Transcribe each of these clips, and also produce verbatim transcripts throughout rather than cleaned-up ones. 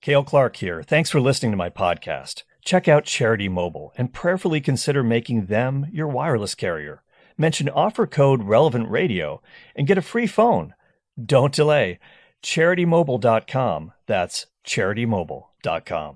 Cale Clark here. Thanks for listening to my podcast. Check out Charity Mobile and prayerfully consider making them your wireless carrier. Mention offer code Relevant Radio and get a free phone. Don't delay. charity mobile dot com. That's charity mobile dot com.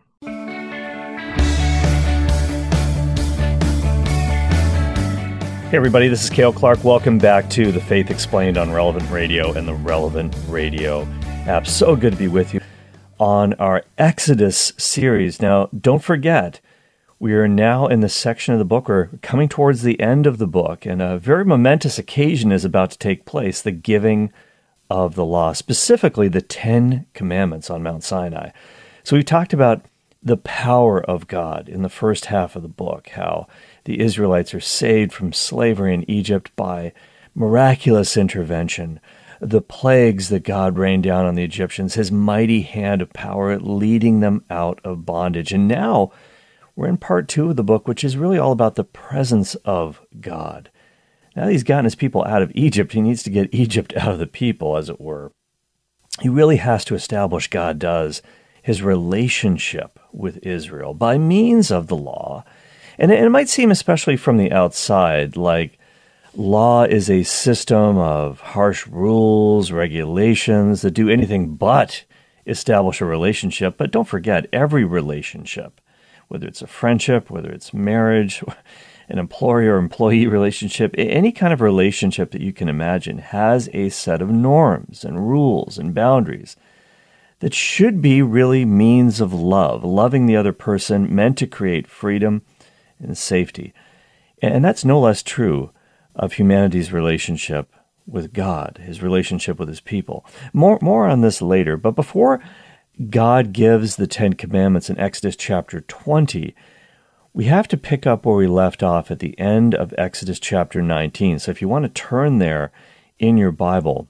Hey everybody, this is Cale Clark. Welcome back to The Faith Explained on Relevant Radio and the Relevant Radio app. So good to be with you on our Exodus series. Now, don't forget, we are now in the section of the book. We're coming towards the end of the book, and a very momentous occasion is about to take place, the giving of the law, specifically the Ten Commandments on Mount Sinai. So we talked about the power of God in the first half of the book, how the Israelites are saved from slavery in Egypt by miraculous intervention, the plagues that God rained down on the Egyptians, his mighty hand of power leading them out of bondage. And now we're in part two of the book, which is really all about the presence of God. Now that he's gotten his people out of Egypt, he needs to get Egypt out of the people, as it were. He really has to establish, God does, his relationship with Israel by means of the law. And it might seem, especially from the outside, like law is a system of harsh rules, regulations that do anything but establish a relationship. But don't forget, every relationship, whether it's a friendship, whether it's marriage, an employer-employee relationship, any kind of relationship that you can imagine has a set of norms and rules and boundaries that should be really means of love, loving the other person, meant to create freedom and safety. And that's no less true of humanity's relationship with God, his relationship with his people. More, more on this later, but before God gives the Ten Commandments in Exodus chapter twenty, we have to pick up where we left off at the end of Exodus chapter nineteen. So if you want to turn there in your Bible,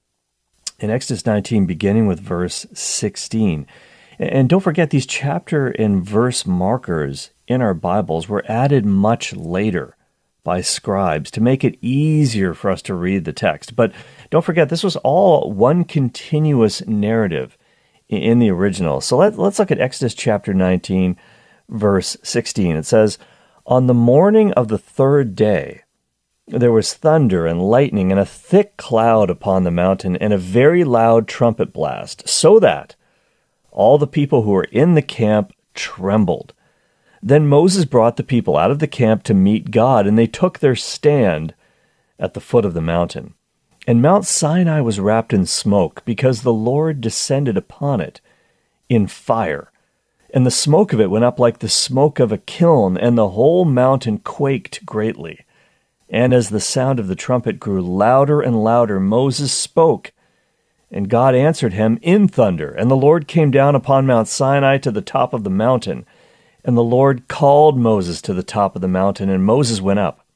in Exodus nineteen, beginning with verse sixteen. And don't forget, these chapter and verse markers in our Bibles were added much later by scribes to make it easier for us to read the text. But don't forget, this was all one continuous narrative in the original. So let, let's look at Exodus chapter nineteen, verse sixteen. It says, "On the morning of the third day, there was thunder and lightning and a thick cloud upon the mountain and a very loud trumpet blast, so that all the people who were in the camp trembled. Then Moses brought the people out of the camp to meet God, and they took their stand at the foot of the mountain. And Mount Sinai was wrapped in smoke, because the Lord descended upon it in fire. And the smoke of it went up like the smoke of a kiln, and the whole mountain quaked greatly. And as the sound of the trumpet grew louder and louder, Moses spoke, and God answered him in thunder. And the Lord came down upon Mount Sinai to the top of the mountain. And the Lord called Moses to the top of the mountain, and Moses went up.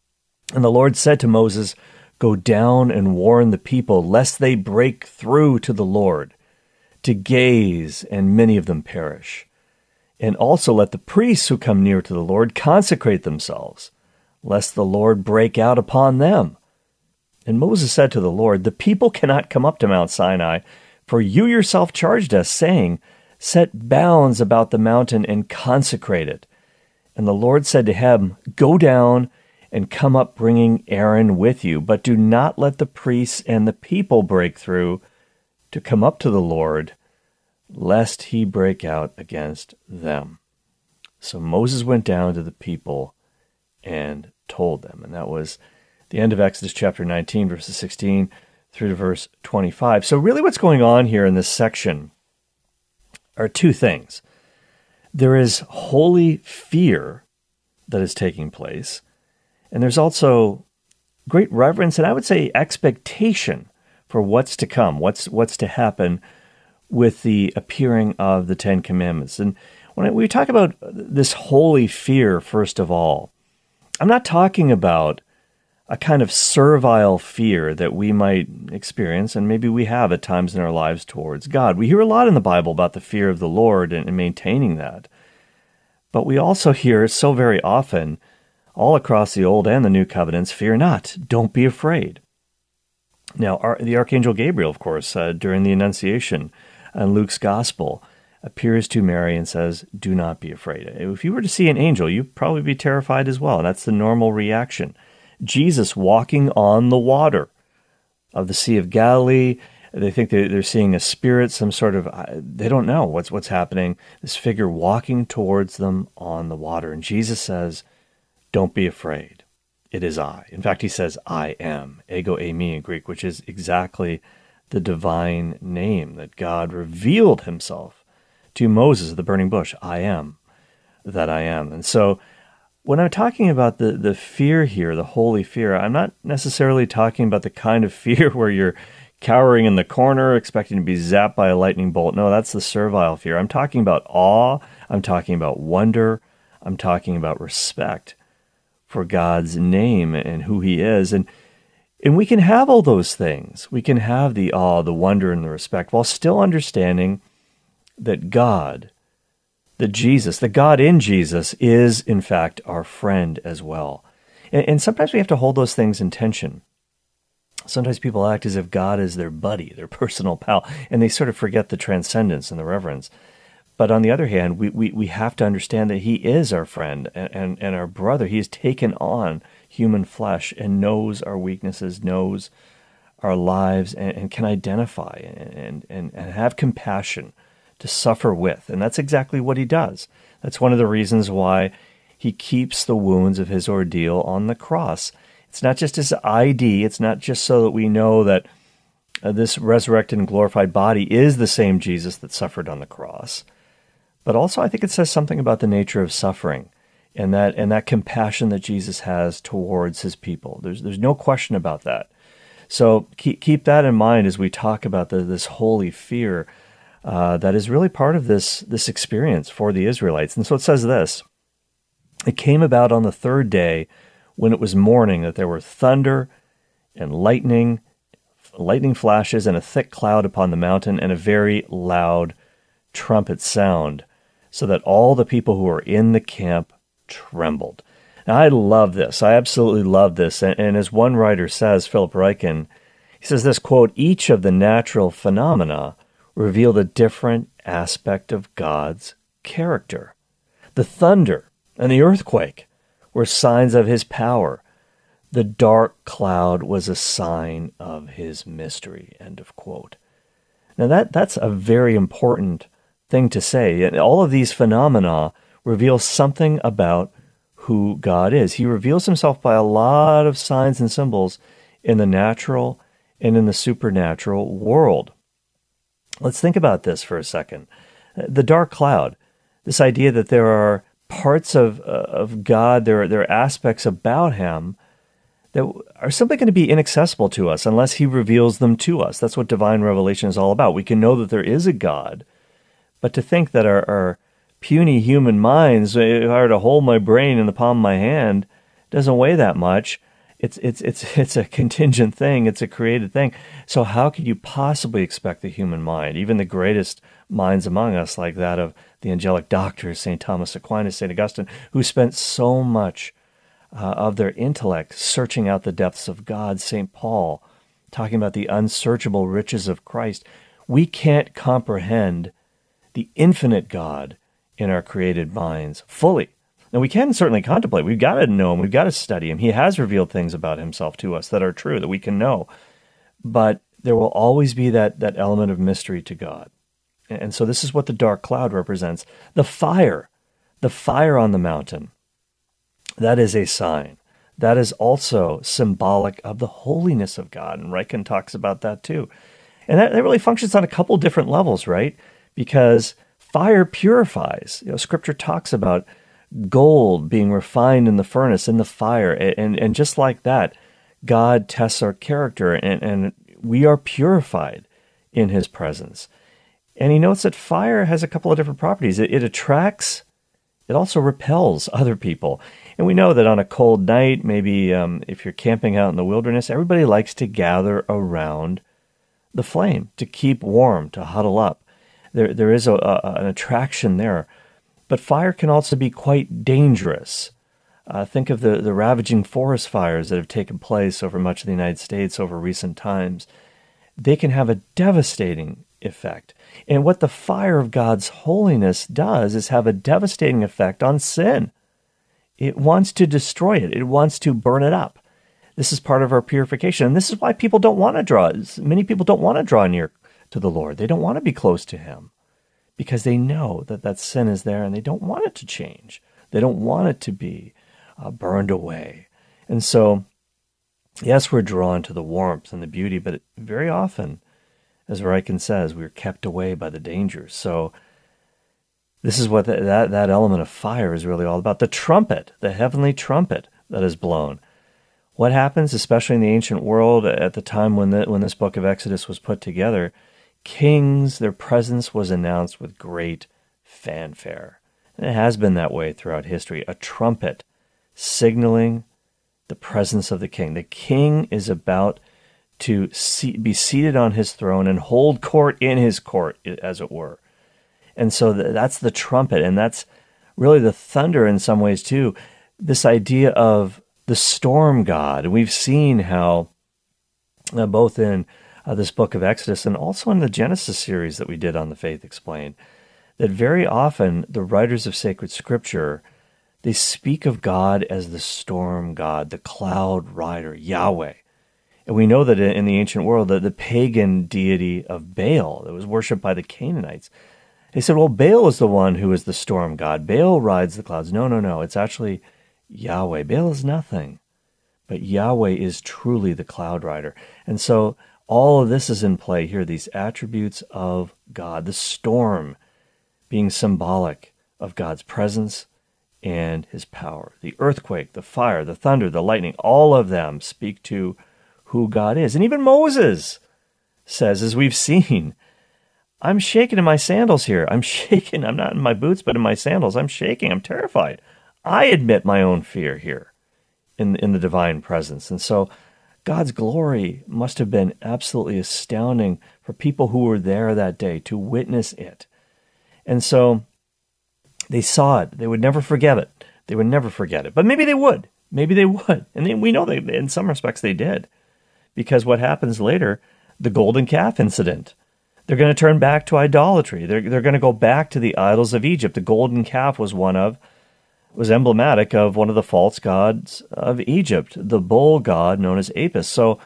And the Lord said to Moses, 'Go down and warn the people, lest they break through to the Lord, to gaze, and many of them perish. And also let the priests who come near to the Lord consecrate themselves, lest the Lord break out upon them.' And Moses said to the Lord, 'The people cannot come up to Mount Sinai, for you yourself charged us, saying, Set bounds about the mountain and consecrate it.' And the Lord said to him, 'Go down and come up bringing Aaron with you, but do not let the priests and the people break through to come up to the Lord, lest he break out against them.' So Moses went down to the people and told them." And that was the end of Exodus chapter nineteen, verses sixteen through to verse twenty-five. So really what's going on here in this section are two things. There is holy fear that is taking place, and there's also great reverence and I would say expectation for what's to come, what's what's to happen with the appearing of the Ten Commandments. And when we talk about this holy fear, first of all, I'm not talking about a kind of servile fear that we might experience, and maybe we have at times in our lives towards God. We hear a lot in the Bible about the fear of the Lord and, and maintaining that. But we also hear so very often, all across the Old and the New Covenants, fear not, don't be afraid. Now, our, the Archangel Gabriel, of course, uh, during the Annunciation in Luke's Gospel, appears to Mary and says, "Do not be afraid." If you were to see an angel, you'd probably be terrified as well. That's the normal reaction. Jesus walking on the water of the Sea of Galilee. They think they're seeing a spirit, some sort of, they don't know what's what's happening. This figure walking towards them on the water. And Jesus says, "Don't be afraid. It is I." In fact, he says, "I am," ego eimi in Greek, which is exactly the divine name that God revealed himself to Moses at the burning bush. I am that I am. And so when I'm talking about the, the fear here, the holy fear, I'm not necessarily talking about the kind of fear where you're cowering in the corner, expecting to be zapped by a lightning bolt. No, that's the servile fear. I'm talking about awe. I'm talking about wonder. I'm talking about respect for God's name and who he is. And and we can have all those things. We can have the awe, the wonder, and the respect while still understanding that God, that Jesus, that God in Jesus is, in fact, our friend as well. And, and sometimes we have to hold those things in tension. Sometimes people act as if God is their buddy, their personal pal, and they sort of forget the transcendence and the reverence. But on the other hand, we, we, we have to understand that he is our friend and, and, and our brother. He has taken on human flesh and knows our weaknesses, knows our lives, and, and can identify and, and, and have compassion to suffer with. And that's exactly what he does. That's one of the reasons why he keeps the wounds of his ordeal on the cross. It's not just his I D. It's not just so that we know that uh, this resurrected and glorified body is the same Jesus that suffered on the cross. But also, I think it says something about the nature of suffering and that and that compassion that Jesus has towards his people. There's there's no question about that. So keep keep that in mind as we talk about the, this holy fear uh, that is really part of this this experience for the Israelites. And so it says this: "It came about on the third day, when it was morning, that there were thunder and lightning, lightning flashes, and a thick cloud upon the mountain, and a very loud trumpet sound, so that all the people who were in the camp trembled." Now, I love this. I absolutely love this. And, and as one writer says, Philip Ryken, he says this, quote, "Each of the natural phenomena revealed a different aspect of God's character. The thunder and the earthquake were signs of his power. The dark cloud was a sign of his mystery," end of quote. Now that that's a very important thing to say. And all of these phenomena reveal something about who God is. He reveals himself by a lot of signs and symbols in the natural and in the supernatural world. Let's think about this for a second. The dark cloud, this idea that there are parts of uh, of God, there are, there are aspects about him that are simply going to be inaccessible to us unless he reveals them to us. That's what divine revelation is all about. We can know that there is a God, but to think that our, our puny human minds, if I were to hold my brain in the palm of my hand, doesn't weigh that much. It's it's it's it's a contingent thing. It's a created thing. So how could you possibly expect the human mind, even the greatest minds among us, like that of the angelic doctors, Saint Thomas Aquinas, Saint Augustine, who spent so much uh, of their intellect searching out the depths of God, Saint Paul, talking about the unsearchable riches of Christ. We can't comprehend the infinite God in our created minds fully. Now, we can certainly contemplate. We've got to know him. We've got to study him. He has revealed things about himself to us that are true, that we can know. But there will always be that, that element of mystery to God. And so this is what the dark cloud represents. The fire, the fire on the mountain, that is a sign. That is also symbolic of the holiness of God. And Ryken talks about that too. And that, that really functions on a couple different levels, right? Because fire purifies. You know, Scripture talks about gold being refined in the furnace, in the fire. And, and just like that, God tests our character, and, and we are purified in his presence. And he notes that fire has a couple of different properties. It, it attracts, it also repels other people. And we know that on a cold night, maybe um, if you're camping out in the wilderness, everybody likes to gather around the flame, to keep warm, to huddle up. There, there is a, a, an attraction there. But fire can also be quite dangerous. Uh, think of the, the ravaging forest fires that have taken place over much of the United States over recent times. They can have a devastating effect. And what the fire of God's holiness does is have a devastating effect on sin. It wants to destroy it. It wants to burn it up. This is part of our purification. And this is why people don't want to draw. Many people don't want to draw near to the Lord. They don't want to be close to him because they know that that sin is there and they don't want it to change. They don't want it to be uh, burned away. And so, yes, we're drawn to the warmth and the beauty, but very often, as Ryken says, we're kept away by the dangers. So this is what the, that, that element of fire is really all about. The trumpet, the heavenly trumpet that is blown. What happens, especially in the ancient world at the time when the, when this book of Exodus was put together, kings, their presence was announced with great fanfare. And it has been that way throughout history. A trumpet signaling the presence of the king. The king is about to see, be seated on his throne and hold court in his court, as it were. And so that's the trumpet, and that's really the thunder in some ways too. This idea of the storm god. We've seen how uh, both in uh, this book of Exodus and also in the Genesis series that we did on the Faith Explained, that very often the writers of sacred scripture, they speak of God as the storm god, the cloud rider, Yahweh. And we know that in the ancient world, that the pagan deity of Baal that was worshipped by the Canaanites, they said, well, Baal is the one who is the storm god. Baal rides the clouds. No, no, no. It's actually Yahweh. Baal is nothing. But Yahweh is truly the cloud rider. And so all of this is in play here, these attributes of God, the storm being symbolic of God's presence and his power. The earthquake, the fire, the thunder, the lightning, all of them speak to who God is. And even Moses says, as we've seen, I'm shaking in my sandals here. I'm shaking. I'm not in my boots, but in my sandals. I'm shaking. I'm terrified. I admit my own fear here in, in the divine presence. And so God's glory must have been absolutely astounding for people who were there that day to witness it. And so they saw it. They would never forget it. They would never forget it. But maybe they would. Maybe they would. And they, we know they, in some respects they did. Because what happens later, the golden calf incident, they're going to turn back to idolatry. They're, they're going to go back to the idols of Egypt. The golden calf was one of, was emblematic of one of the false gods of Egypt, the bull god known as Apis. So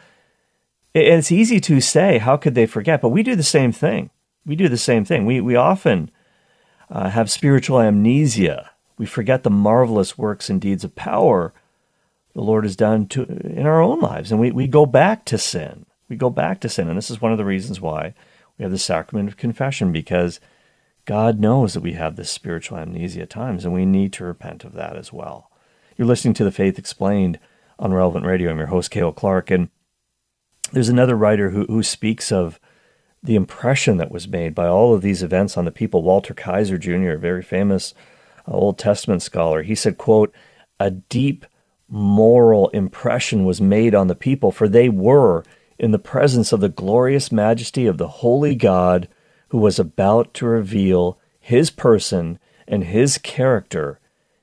it's easy to say, how could they forget? But we do the same thing. We do the same thing. We, we often uh, have spiritual amnesia. We forget the marvelous works and deeds of power the Lord has done to in our own lives. And we, we go back to sin. We go back to sin. And this is one of the reasons why we have the sacrament of confession, because God knows that we have this spiritual amnesia at times, and we need to repent of that as well. You're listening to The Faith Explained on Relevant Radio. I'm your host, Cale Clark, and there's another writer who, who speaks of the impression that was made by all of these events on the people. Walter Kaiser Junior, a very famous uh, Old Testament scholar, he said, quote, "A deep moral impression was made on the people, for they were in the presence of the glorious majesty of the holy God who was about to reveal his person and his character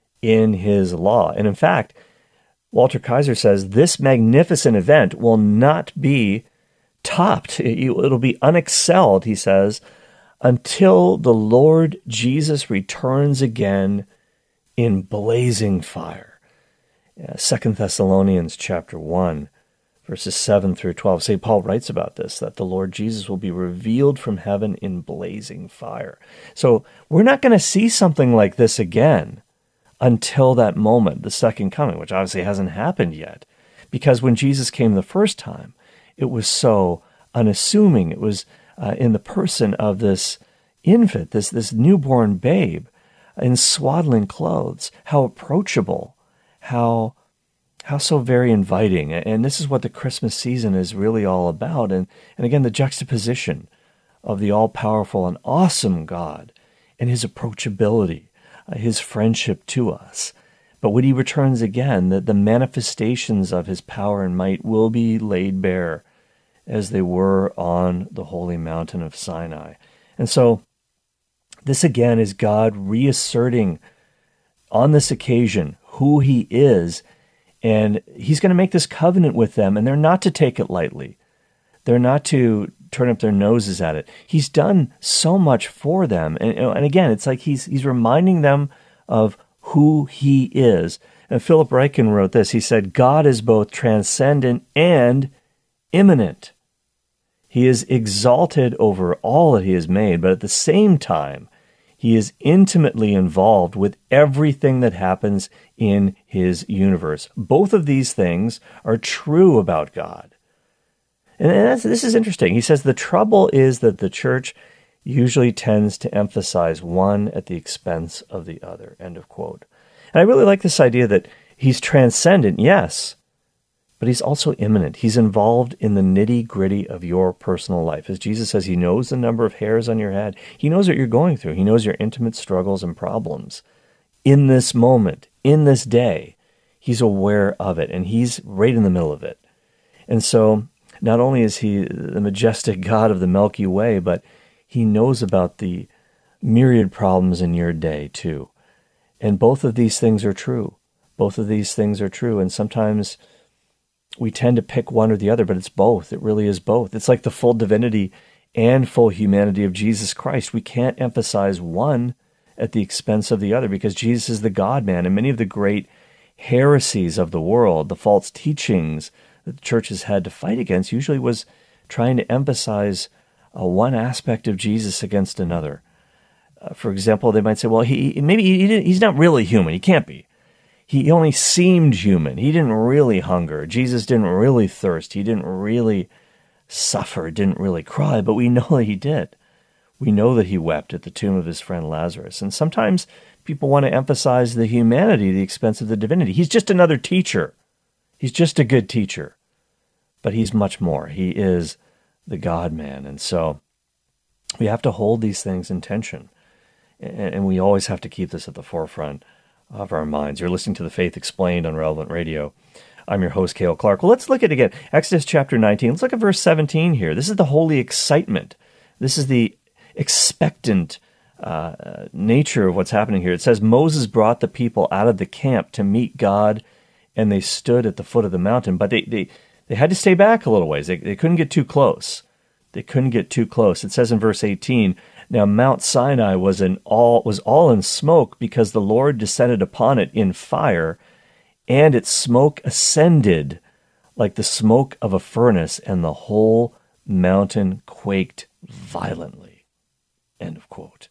in his law." And in fact, Walter Kaiser says this magnificent event will not be topped. It'll be unexcelled, he says, until the Lord Jesus returns again in blazing fire. Second Thessalonians chapter one, verses seven through twelve. Saint Paul writes about this, that the Lord Jesus will be revealed from heaven in blazing fire. So we're not going to see something like this again until that moment, the second coming, which obviously hasn't happened yet. Because when Jesus came the first time, it was so unassuming. It was uh, in the person of this infant, this, this newborn babe in swaddling clothes. How approachable, how how so very inviting. And this is what the Christmas season is really all about. And, and again, the juxtaposition of the all-powerful and awesome God and his approachability, uh, his friendship to us. But when he returns again, the, the manifestations of his power and might will be laid bare as they were on the holy mountain of Sinai. And so this again is God reasserting on this occasion who he is, and he's going to make this covenant with them, and they're not to take it lightly. They're not to turn up their noses at it. He's done so much for them. And, and again, it's like he's he's reminding them of who he is. And Philip Ryken wrote this. He said, God is both transcendent and immanent. He is exalted over all that he has made, but at the same time, he is intimately involved with everything that happens in his universe. Both of these things are true about God. And that's, this is interesting. He says the trouble is that the church usually tends to emphasize one at the expense of the other. End of quote. And I really like this idea that he's transcendent, yes, but he's also immanent. He's involved in the nitty-gritty of your personal life. As Jesus says, he knows the number of hairs on your head. He knows what you're going through. He knows your intimate struggles and problems. In this moment, in this day, he's aware of it, and he's right in the middle of it. And so not only is he the majestic God of the Milky Way, but he knows about the myriad problems in your day too. And both of these things are true. Both of these things are true. And sometimes we tend to pick one or the other, but it's both. It really is both. It's like the full divinity and full humanity of Jesus Christ. We can't emphasize one at the expense of the other because Jesus is the God-man. And many of the great heresies of the world, the false teachings that the church has had to fight against, usually was trying to emphasize uh, one aspect of Jesus against another. Uh, for example, they might say, well, he maybe he didn't, he's not really human. He can't be. He only seemed human. He didn't really hunger. Jesus didn't really thirst. He didn't really suffer, didn't really cry, but we know that he did. We know that he wept at the tomb of his friend Lazarus. And sometimes people want to emphasize the humanity at the expense of the divinity. He's just another teacher. He's just a good teacher. But he's much more. He is the God-man. And so we have to hold these things in tension. And we always have to keep this at the forefront of our minds. You're listening to The Faith Explained on Relevant Radio. I'm your host, Cale Clark. Well, let's look at, again, Exodus chapter nineteen. Let's look at verse seventeen here. This is the holy excitement. This is the expectant uh, nature of what's happening here. It says, Moses brought the people out of the camp to meet God, and they stood at the foot of the mountain. But they they, they had to stay back a little ways. They, they couldn't get too close. They couldn't get too close. It says in verse eighteen, now Mount Sinai was in all was all in smoke because the Lord descended upon it in fire, and its smoke ascended like the smoke of a furnace, and the whole mountain quaked violently. End of quote.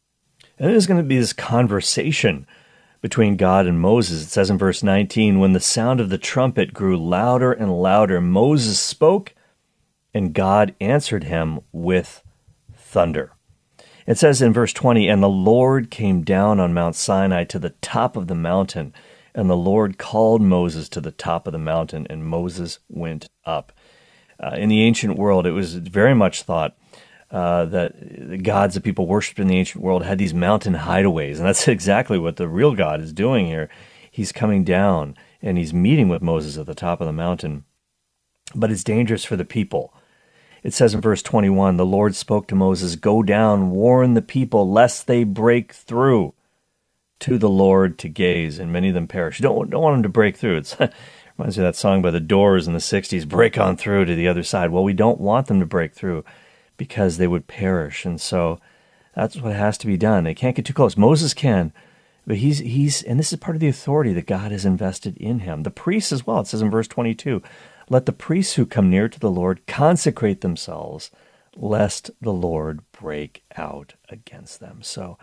And there's going to be this conversation between God and Moses. It says in verse nineteen, when the sound of the trumpet grew louder and louder, Moses spoke, and God answered him with thunder. It says in verse twenty, and the Lord came down on Mount Sinai to the top of the mountain, and the Lord called Moses to the top of the mountain, and Moses went up. Uh, in the ancient world, it was very much thought uh, that the gods that people worshipped in the ancient world had these mountain hideaways, and that's exactly what the real God is doing here. He's coming down, and he's meeting with Moses at the top of the mountain. But it's dangerous for the people. It says in verse twenty-one, the Lord spoke to Moses, go down, warn the people, lest they break through to the Lord to gaze, and many of them perish. You don't, don't want them to break through. It's, it reminds me of that song by the Doors in the sixties, break on through to the other side. Well, we don't want them to break through because they would perish. And so that's what has to be done. They can't get too close. Moses can, but he's, he's, and this is part of the authority that God has invested in him. The priests as well. It says in verse twenty-two, let the priests who come near to the Lord consecrate themselves, lest the Lord break out against them. So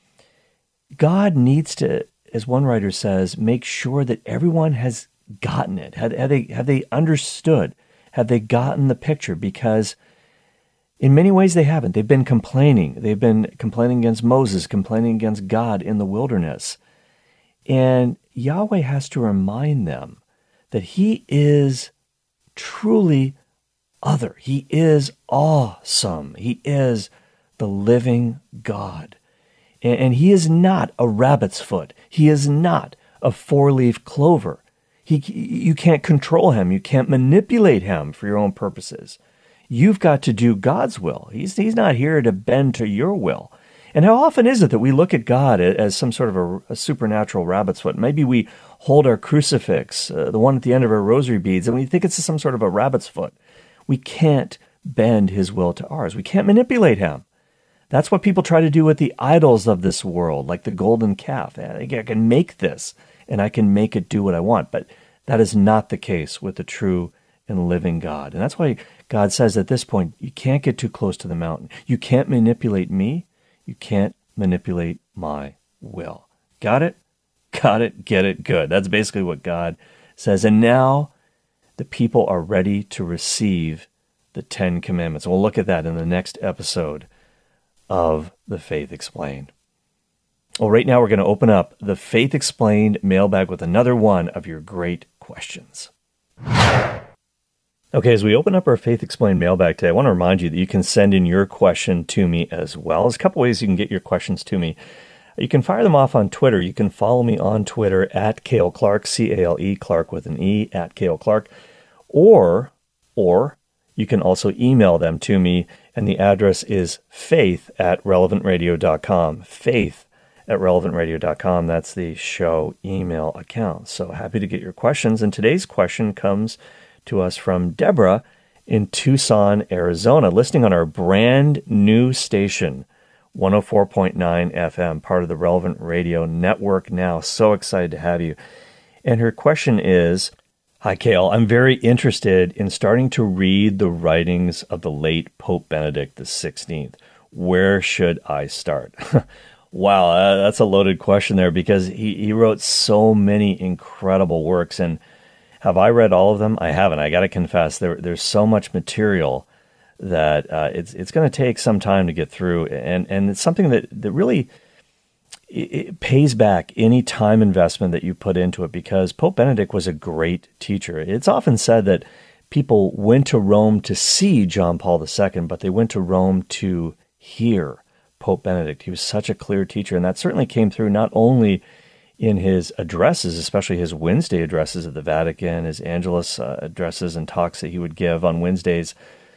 God needs to, as one writer says, make sure that everyone has gotten it. Have, have they have they understood? Have they gotten the picture? Because in many ways they haven't. They've been complaining. They've been complaining against Moses, complaining against God in the wilderness. And Yahweh has to remind them that he is truly other. He is awesome. He is the living God. And, and he is not a rabbit's foot. He is not a four-leaf clover. He, you can't control him. You can't manipulate him for your own purposes. You've got to do God's will. He's, he's not here to bend to your will. And how often is it that we look at God as some sort of a, a supernatural rabbit's foot? Maybe we hold our crucifix, uh, the one at the end of our rosary beads, and we think it's some sort of a rabbit's foot. We can't bend his will to ours. We can't manipulate him. That's what people try to do with the idols of this world, like the golden calf. I can make this, and I can make it do what I want. But that is not the case with the true and living God. And that's why God says at this point, you can't get too close to the mountain. You can't manipulate me. You can't manipulate my will. Got it? Got it? Get it? Good. That's basically what God says. And now the people are ready to receive the Ten Commandments. We'll look at that in the next episode of The Faith Explained. Well, right now we're going to open up the Faith Explained mailbag with another one of your great questions. Okay, as we open up our Faith Explained mailbag today, I want to remind you that you can send in your question to me as well. There's a couple ways you can get your questions to me. You can fire them off on Twitter. You can follow me on Twitter at Cale Clark, C A L E, Clark with an E, at Cale Clark. Or, or you can also email them to me, and the address is faith at relevant radio dot com. Faith at relevant radio dot com. That's the show email account. So happy to get your questions. And today's question comes to us from Deborah in Tucson, Arizona, listening on our brand new station, one oh four point nine F M, part of the Relevant Radio Network now. So excited to have you. And her question is, hi, Cale. I'm very interested in starting to read the writings of the late Pope Benedict the sixteenth. Where should I start? Wow, uh, that's a loaded question there, because he, he wrote so many incredible works. And have I read all of them? I haven't. I got to confess, there, there's so much material that uh, it's it's going to take some time to get through. And, and it's something that, that really it, it pays back any time investment that you put into it, because Pope Benedict was a great teacher. It's often said that people went to Rome to see John Paul the Second, but they went to Rome to hear Pope Benedict. He was such a clear teacher, and that certainly came through not only in his addresses, especially his Wednesday addresses at the Vatican, his Angelus uh, addresses and talks that he would give on Wednesdays,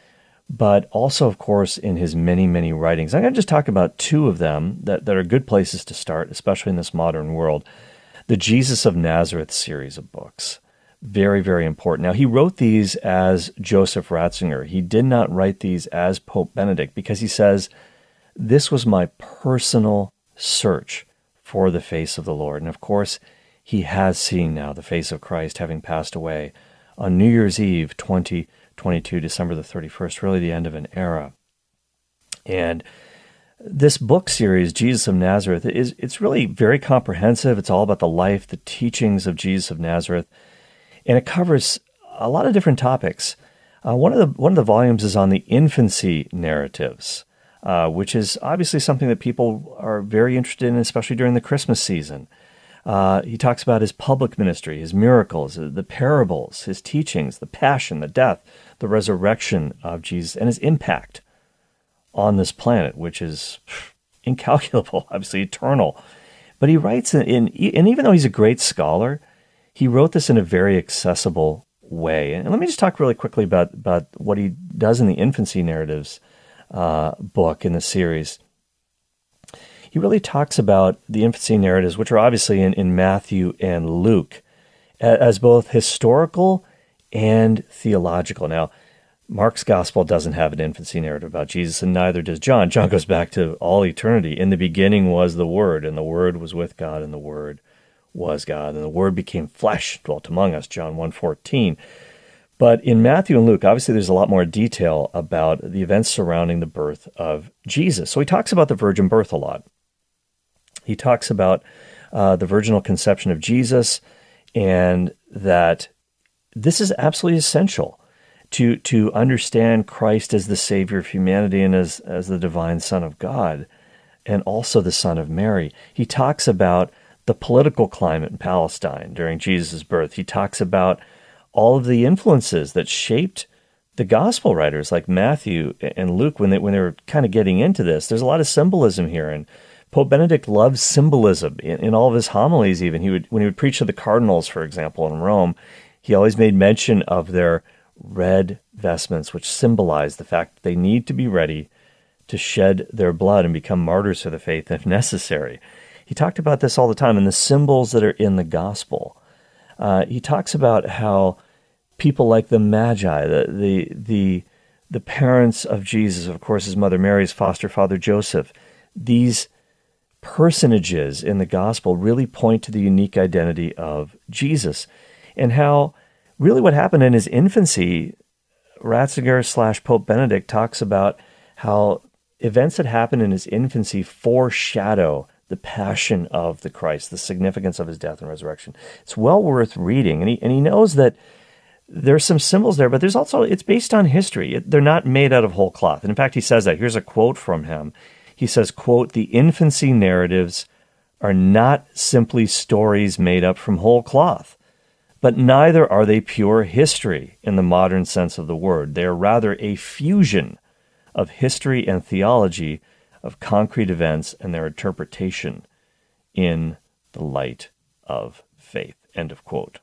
but also, of course, in his many, many writings. I'm going to just talk about two of them that, that are good places to start, especially in this modern world. The Jesus of Nazareth series of books. Very, very important. Now, he wrote these as Joseph Ratzinger. He did not write these as Pope Benedict, because he says, this was my personal search for the face of the Lord. And of course, he has seen now the face of Christ, having passed away on New Year's Eve, twenty twenty-two, December the thirty-first, really the end of an era. And this book series, Jesus of Nazareth, is it's really very comprehensive. It's all about the life, the teachings of Jesus of Nazareth, and it covers a lot of different topics. Uh, one of the one of the volumes is on the infancy narratives, Uh, which is obviously something that people are very interested in, especially during the Christmas season. Uh, he talks about his public ministry, his miracles, the parables, his teachings, the passion, the death, the resurrection of Jesus, and his impact on this planet, which is incalculable, obviously eternal. But he writes in, in and even though he's a great scholar, he wrote this in a very accessible way. And let me just talk really quickly about, about what he does in the infancy narratives Uh, book in the series. He really talks about the infancy narratives, which are obviously in, in Matthew and Luke, as both historical and theological. Now, Mark's gospel doesn't have an infancy narrative about Jesus, and neither does John. John goes back to all eternity. In the beginning was the Word, and the Word was with God, and the Word was God, and the Word became flesh, dwelt among us, John one fourteen. But in Matthew and Luke, obviously there's a lot more detail about the events surrounding the birth of Jesus. So he talks about the virgin birth a lot. He talks about uh, the virginal conception of Jesus, and that this is absolutely essential to, to understand Christ as the Savior of humanity and as, as the divine Son of God, and also the Son of Mary. He talks about the political climate in Palestine during Jesus' birth. He talks about all of the influences that shaped the gospel writers like Matthew and Luke when they when they were kind of getting into this. There's a lot of symbolism here, and Pope Benedict loves symbolism in, in all of his homilies. Even he would when he would preach to the cardinals, for example, in Rome, he always made mention of their red vestments, which symbolize the fact that they need to be ready to shed their blood and become martyrs for the faith if necessary. He talked about this all the time, and the symbols that are in the gospel. Uh, he talks about how people like the Magi, the the the the parents of Jesus, of course, his mother Mary, his foster father Joseph, these personages in the gospel really point to the unique identity of Jesus, and how really what happened in his infancy. Ratzinger slash Pope Benedict talks about how events that happen in his infancy foreshadow the passion of the Christ, the significance of his death and resurrection. It's well worth reading, and he and he knows that there's some symbols there, but there's also, it's based on history. It, they're not made out of whole cloth. And in fact, he says that. Here's a quote from him. He says, quote, "The infancy narratives are not simply stories made up from whole cloth, but neither are they pure history in the modern sense of the word. They are rather a fusion of history and theology, of concrete events and their interpretation in the light of faith." End of quote.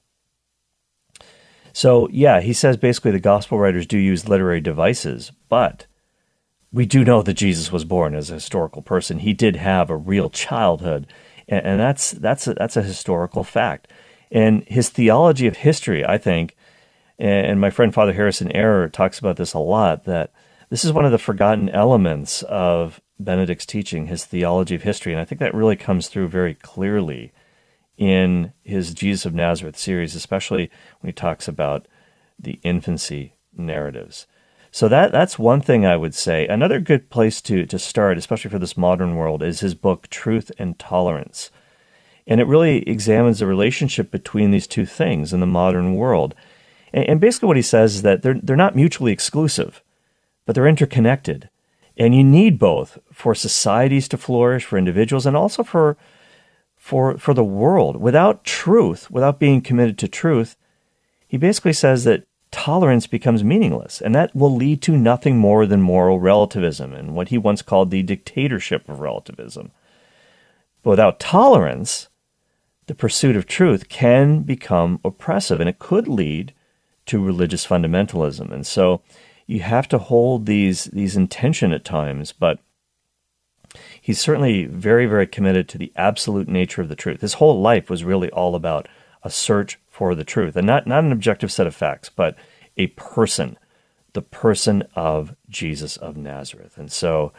So, yeah, he says basically the gospel writers do use literary devices, but we do know that Jesus was born as a historical person. He did have a real childhood, and, and that's that's a, that's a historical fact. And his theology of history, I think, and my friend Father Harrison Error talks about this a lot, that this is one of the forgotten elements of Benedict's teaching, his theology of history. And I think that really comes through very clearly in his Jesus of Nazareth series, especially when he talks about the infancy narratives. So that that's one thing I would say. Another good place to, to start, especially for this modern world, is his book, Truth and Tolerance. And it really examines the relationship between these two things in the modern world. And, and basically what he says is that they're they're not mutually exclusive, but they're interconnected. And you need both for societies to flourish, for individuals, and also for, for, for the world. Without truth, without being committed to truth, he basically says that tolerance becomes meaningless, and that will lead to nothing more than moral relativism and what he once called the dictatorship of relativism. But without tolerance, the pursuit of truth can become oppressive, and it could lead to religious fundamentalism. And so you have to hold these these in tension at times, but he's certainly very, very committed to the absolute nature of the truth. His whole life was really all about a search for the truth, and not, not an objective set of facts, but a person, the person of Jesus of Nazareth. And so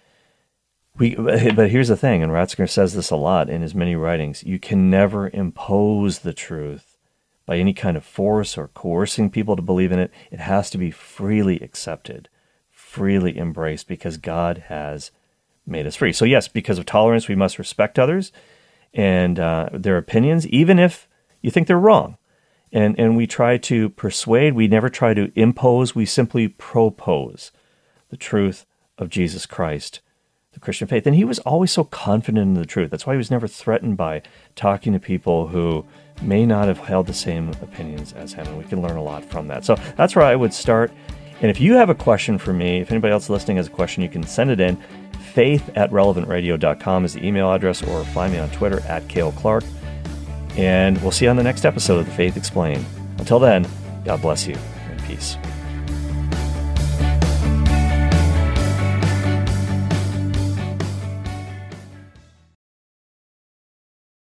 We, but here's the thing, and Ratzinger says this a lot in his many writings, you can never impose the truth by any kind of force or coercing people to believe in it. It has to be freely accepted, freely embraced, because God has made us free. So yes, because of tolerance, we must respect others and uh, their opinions, even if you think they're wrong. And, and we try to persuade, we never try to impose, we simply propose the truth of Jesus Christ, the Christian faith. And he was always so confident in the truth. That's why he was never threatened by talking to people who may not have held the same opinions as him. And we can learn a lot from that. So that's where I would start. And if you have a question for me, if anybody else listening has a question, you can send it in. faith at relevant radio dot com is the email address, or find me on Twitter at Cale Clark. And we'll see you on the next episode of The Faith Explained. Until then, God bless you and peace.